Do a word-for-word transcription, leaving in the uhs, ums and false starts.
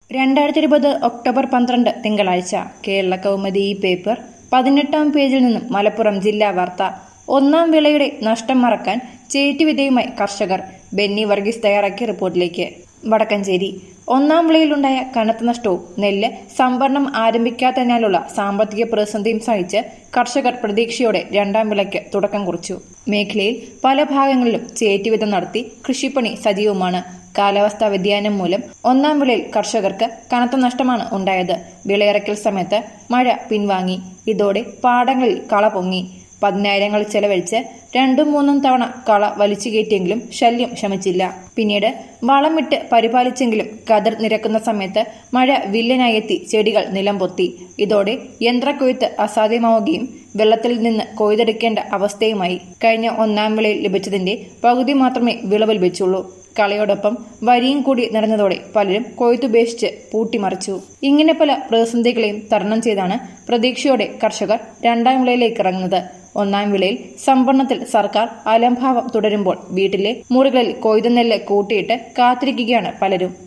രണ്ടായിരത്തി ഇരുപത് ഒക്ടോബർ പന്ത്രണ്ട് തിങ്കളാഴ്ച കേരള കൗമുദി ഈ പേപ്പർ പതിനെട്ടാം പേജിൽ നിന്നും മലപ്പുറം ജില്ലാ വാർത്ത. ഒന്നാം വിളയുടെ നഷ്ടം മറക്കാൻ ചേറ്റുവിധയുമായി കർഷകർ. ബെന്നി വർഗീസ് തയ്യാറാക്കിയ റിപ്പോർട്ടിലേക്ക്. വടക്കഞ്ചേരി. ഒന്നാം വിളയിലുണ്ടായ കനത്ത നഷ്ടവും നെല്ല് സംഭരണം ആരംഭിക്കാത്തതിനാലുള്ള സാമ്പത്തിക പ്രതിസന്ധിയും സഹിച്ച് കർഷകർ പ്രതീക്ഷയോടെ രണ്ടാം വിളയ്ക്ക് തുടക്കം കുറിച്ചു. മേഖലയിൽ പല ഭാഗങ്ങളിലും ചേറ്റുവിധം നടത്തി കൃഷിപ്പണി സജീവമാണ്. കാലാവസ്ഥാ വ്യതിയാനം മൂലം ഒന്നാം വിളയിൽ കർഷകർക്ക് കനത്ത നഷ്ടമാണ് ഉണ്ടായത്. വിളയിറക്കൽ സമയത്ത് മഴ പിൻവാങ്ങി. ഇതോടെ പാടങ്ങളിൽ കള പൊങ്ങി. പതിനായിരങ്ങൾ ചെലവഴിച്ച് രണ്ടും മൂന്നും തവണ കള വലിച്ചു കയറ്റിയെങ്കിലും ശല്യം ശമിച്ചില്ല. പിന്നീട് വളമിട്ട് പരിപാലിച്ചെങ്കിലും കതിർ നിരക്കുന്ന സമയത്ത് മഴ വില്ലനായി എത്തി ചെടികൾ നിലംപൊത്തി. ഇതോടെ യന്ത്രക്കൊയ്ത്ത് അസാധ്യമാവുകയും വെള്ളത്തിൽ നിന്ന് കൊയ്തെടുക്കേണ്ട അവസ്ഥയുമായി. കഴിഞ്ഞ ഒന്നാം വിളയിൽ ലഭിച്ചതിന്റെ പകുതി മാത്രമേ വിളവ് ലഭിച്ചുള്ളൂ. കളയോടൊപ്പം വരിയും കൂടി നിറഞ്ഞതോടെ പലരും കൊയ്ത്തുപേക്ഷിച്ച് പൂട്ടിമറിച്ചു. ഇങ്ങനെ പല പ്രതിസന്ധികളെയും തരണം ചെയ്താണ് പ്രതീക്ഷയോടെ കർഷകർ രണ്ടാം വിളയിലേക്ക് ഇറങ്ങുന്നത്. ഒന്നാം വിളയിൽ സംഭരണത്തിൽ സർക്കാർ അലംഭാവം തുടരുമ്പോൾ വീട്ടിലെ മുറികളിൽ കൊയ്ത നെല്ല് കൂട്ടിയിട്ട് കാത്തിരിക്കുകയാണ് പലരും.